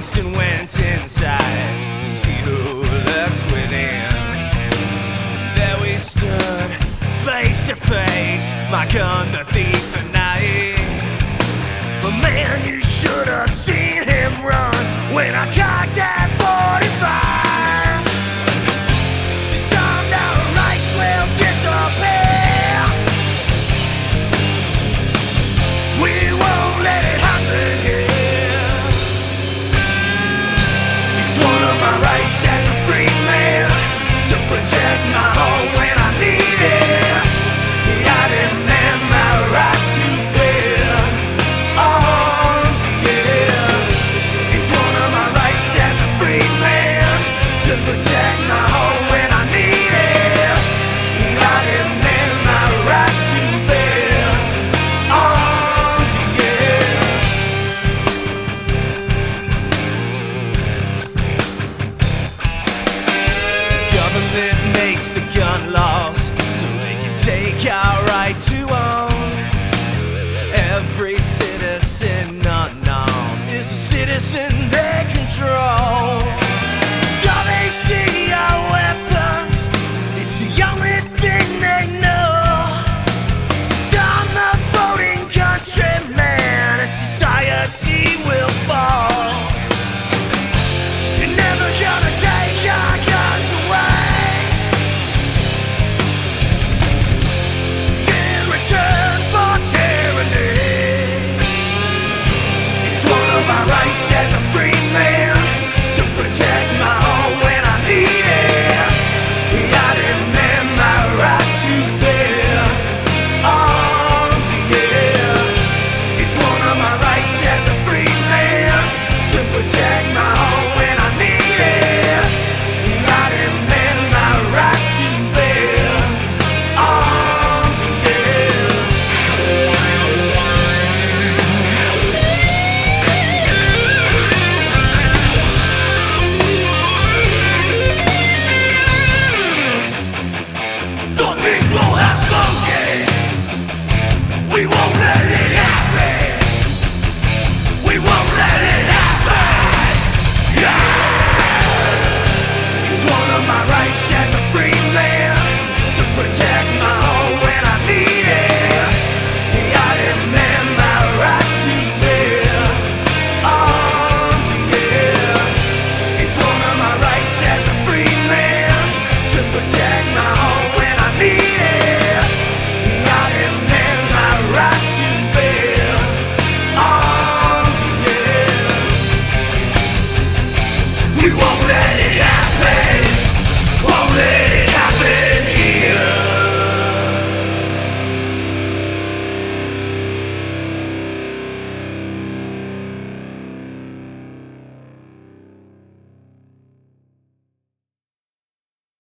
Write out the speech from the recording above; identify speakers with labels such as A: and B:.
A: face and went inside to see who lurks within. There we stood, face to face, my gun, the thief and I. But man, you should have seen him run when I cocked that 45. Disarmed, our rights will disappear. We won't let it happen here. It's one of my rights as a free man to protect my home when I need it. I demand my right to bear arms, yeah. It's one of my rights as a free man to protect my home when I need it. I demand my right to bear arms, yeah. The government makes the gun laws so they can take our right to own. Every citizen unknown is a citizen they control.